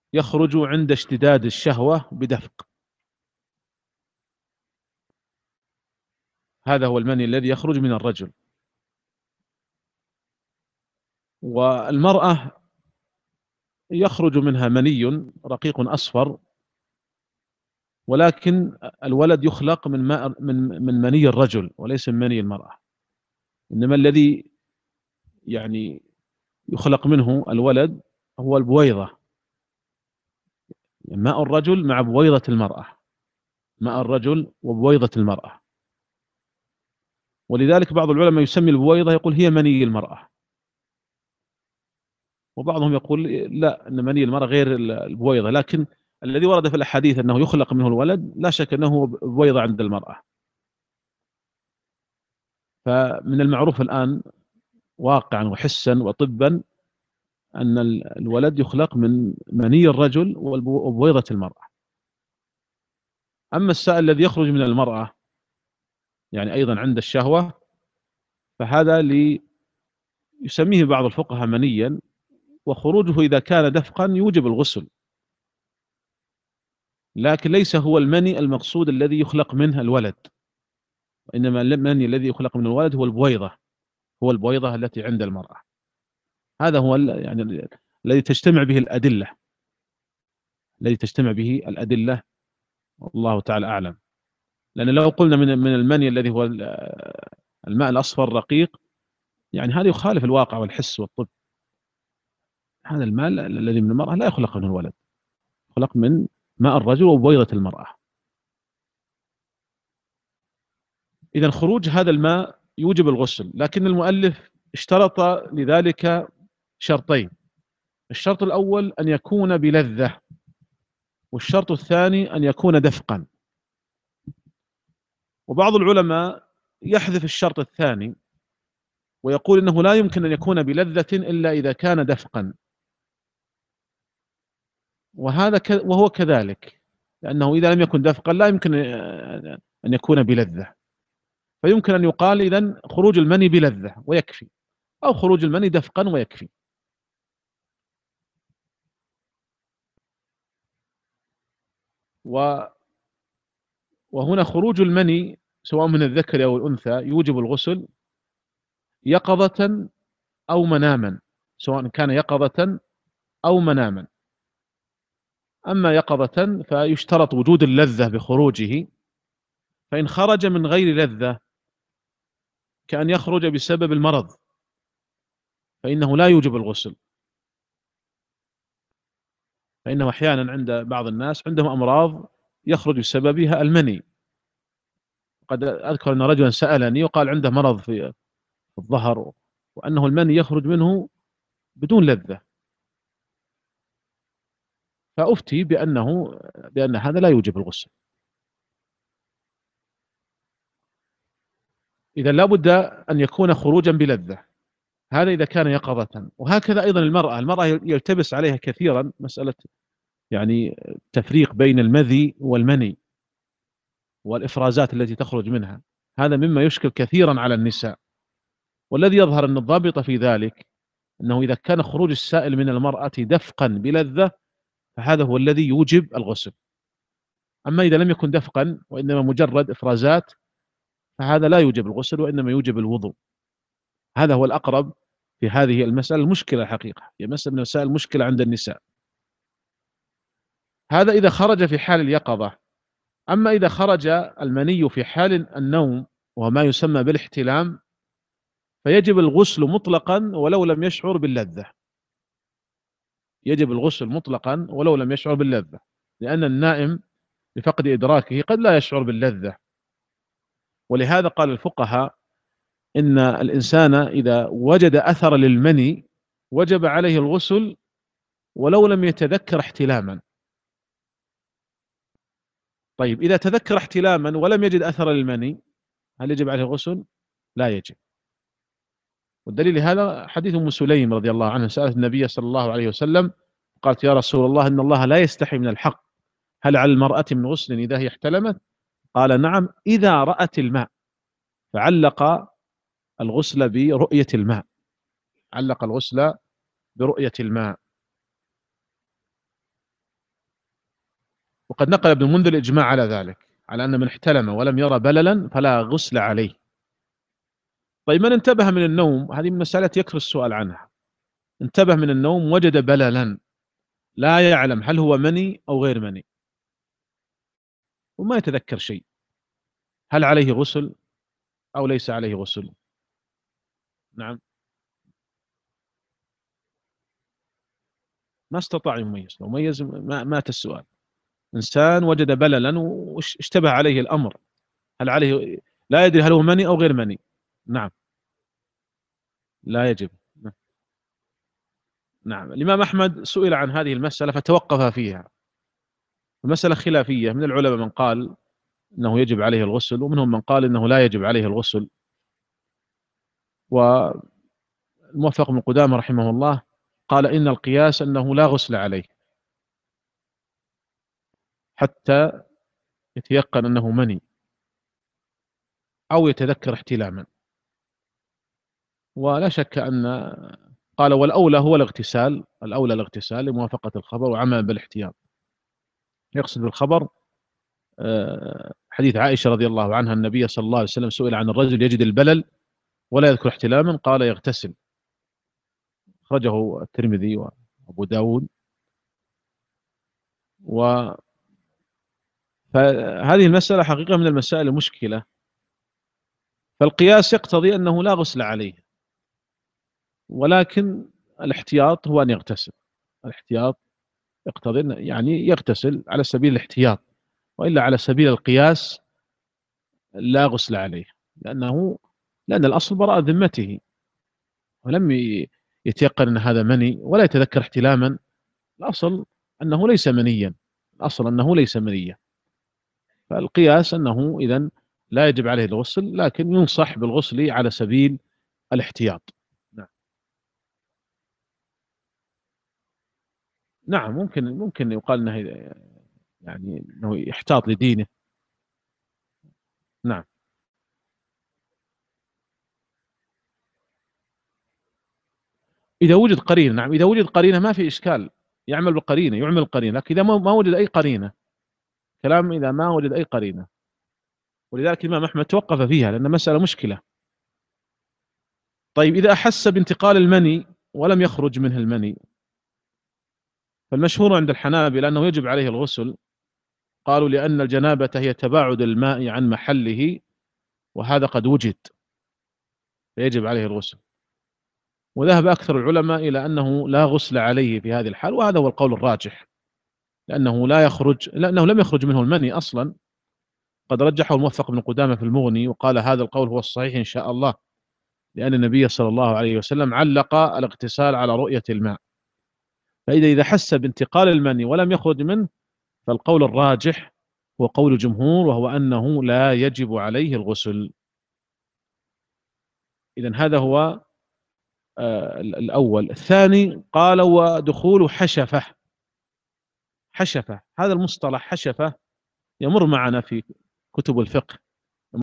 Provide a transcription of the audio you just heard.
يخرج عند اشتداد الشهوة بدفق. هذا هو المني الذي يخرج من الرجل. والمرأة يخرج منها مني رقيق أصفر، ولكن الولد يخلق من ماء من مني الرجل وليس من مني المرأة. إنما الذي يعني يخلق منه الولد هو البويضة، يعني ماء الرجل مع بويضة المرأة، ماء الرجل وبويضة المرأة. ولذلك بعض العلماء يسمي البويضة، يقول هي مني المرأة، وبعضهم يقول لا، أن مني المرأة غير البويضة. لكن الذي ورد في الأحاديث أنه يخلق منه الولد لا شك أنه بويضة عند المرأة. فمن المعروف الآن واقعا وحسا وطبا أن الولد يخلق من مني الرجل وبويضة المرأة. أما السائل الذي يخرج من المرأة يعني أيضا عند الشهوة، فهذا يسميه بعض الفقهاء منيا، وخروجه إذا كان دفقا يوجب الغسل، لكن ليس هو المني المقصود الذي يخلق منه الولد، وإنما المني الذي يخلق من الولد هو البويضة، هو البويضة التي عند المرأة. هذا هو يعني الذي تجتمع به الأدلة، الذي تجتمع به الأدلة، والله تعالى أعلم. لأن لو قلنا من المني الذي هو الماء الأصفر الرقيق، يعني هذا يخالف الواقع والحس والطب. هذا الماء الذي من المرأة لا يخلق منه الولد، يخلق من ماء الرجل وبويضة المرأة. إذا خروج هذا الماء يوجب الغسل، لكن المؤلف اشترط لذلك شرطين. الشرط الأول أن يكون بلذة، والشرط الثاني أن يكون دفقا. وبعض العلماء يحذف الشرط الثاني ويقول إنه لا يمكن أن يكون بلذة إلا إذا كان دفقا، وهو كذلك، لأنه إذا لم يكن دفقا لا يمكن أن يكون بلذة. فيمكن أن يقال إذن خروج المني بلذة ويكفي، أو خروج المني دفقا ويكفي. وهنا خروج المني سواء من الذكر أو الأنثى يوجب الغسل يقظة أو مناما، سواء كان يقظة أو مناما. أما يقظة فيشترط وجود اللذة بخروجه، فإن خرج من غير لذة كأن يخرج بسبب المرض فإنه لا يوجب الغسل. فإنه أحيانا عند بعض الناس عندهم أمراض يخرج بسببها المني. قد أذكر أن رجلا سألني وقال عنده مرض في الظهر، وأنه المني يخرج منه بدون لذة، فأفتي بأن هذا لا يوجب الغسل. إذا لا بد أن يكون خروجا بلذة، هذا إذا كان يقظة. وهكذا أيضا المرأة يلتبس عليها كثيرا مسألة يعني تفريق بين المذي والمني والإفرازات التي تخرج منها. هذا مما يشكل كثيرا على النساء، والذي يظهر أن الضابط في ذلك أنه إذا كان خروج السائل من المرأة دفقا بلذة فهذا هو الذي يوجب الغسل. أما إذا لم يكن دفقا وإنما مجرد إفرازات فهذا لا يوجب الغسل وإنما يوجب الوضوء. هذا هو الأقرب في هذه المسألة. المشكلة الحقيقة هي مسألة من مسائل المشكلة عند النساء. هذا إذا خرج في حال اليقظة. أما إذا خرج المني في حال النوم وما يسمى بالاحتلام فيجب الغسل مطلقا ولو لم يشعر باللذة، يجب الغسل مطلقا ولو لم يشعر باللذة، لأن النائم بفقد إدراكه قد لا يشعر باللذة. ولهذا قال الفقهاء إن الإنسان إذا وجد أثر للمني وجب عليه الغسل ولو لم يتذكر احتلاما. طيب إذا تذكر احتلاما ولم يجد أثر للمني هل يجب عليه الغسل؟ لا يجب. والدليل هذا حديث أم سليم رضي الله عنها سألت النبي صلى الله عليه وسلم قالت يا رسول الله إن الله لا يستحي من الحق، هل على المرأة من غسل إذا هي احتلمت؟ قال نعم إذا رأت الماء. فعلق الغسل برؤية الماء، علق الغسل برؤية الماء. وقد نقل ابن المنذر الإجماع على ذلك، على أن من احتلم ولم يرى بللا فلا غسل عليه. طيب من انتبه من النوم، هذه من مسألة يكثر السؤال عنها، انتبه من النوم وجد بللا لا يعلم هل هو مني أو غير مني وما يتذكر شيء، هل عليه غسل أو ليس عليه غسل؟ نعم. ما استطاع يميز، لو ميز مات السؤال. إنسان وجد بللا واشتبه عليه الأمر، هل عليه، لا يدري هل هو مني أو غير مني. نعم. لا يجب. نعم. الإمام أحمد سئل عن هذه المسألة فتوقف فيها. المسألة خلافية، من العلماء من قال أنه يجب عليه الغسل، ومنهم من قال أنه لا يجب عليه الغسل. والموفق بن قدامة رحمه الله قال إن القياس أنه لا غسل عليه حتى يتيقن أنه مني أو يتذكر احتلاما. ولا شك أن، قال والأولى هو الاغتسال، الأولى الاغتسال لموافقة الخبر وعمل بالاحتياط. يقصد بالخبر حديث عائشة رضي الله عنها، النبي صلى الله عليه وسلم سئل عن الرجل يجد البلل ولا يذكر احتلاما قال يغتسل، أخرجه الترمذي وأبو داود. فهذه المسألة حقيقة من المسائل المشكلة، فالقياس يقتضي أنه لا غسل عليه، ولكن الاحتياط هو أن يغتسل. الاحتياط يقتضي يعني يغتسل على سبيل الاحتياط، وإلا على سبيل القياس لا غسل عليه، لأن الأصل براءة ذمته، ولم يتيقن أن هذا مني ولا يتذكر احتلاما. الأصل أنه ليس منيا، الأصل أنه ليس منيا. فالقياس أنه إذن لا يجب عليه الغسل، لكن ينصح بالغسل على سبيل الاحتياط. نعم. نعم، ممكن يقال أنه يعني أنه يحتاط لدينه. نعم. إذا وجد قرينة، نعم، إذا وجد قرينة ما في إشكال، يعمل بالقرينة، يعمل القرينة، لكن إذا ما وجد أي قرينة، كلام إذا ما وجد أي قرينة. ولذلك الإمام أحمد توقف فيها لأن مسألة مشكلة. طيب إذا أحس بانتقال المني ولم يخرج منه المني، فالمشهور عند الحنابلة أنه يجب عليه الغسل. قالوا لأن الجنابة هي تباعد الماء عن محله، وهذا قد وجد فيجب عليه الغسل. وذهب أكثر العلماء إلى أنه لا غسل عليه في هذه الحال، وهذا هو القول الراجح، لأنه لم يخرج منه المني أصلا. قد رجحه الموفق بن قدامة في المغني وقال هذا القول هو الصحيح إن شاء الله، لأن النبي صلى الله عليه وسلم علق الاغتسال على رؤية الماء. فإذا حس بانتقال المني ولم يخرج منه، فالقول الراجح هو قول الجمهور، وهو أنه لا يجب عليه الغسل. إذن هذا هو الأول. الثاني قال ودخول حشفة. حشفة، هذا المصطلح حشفة يمر معنا في كتب الفقه،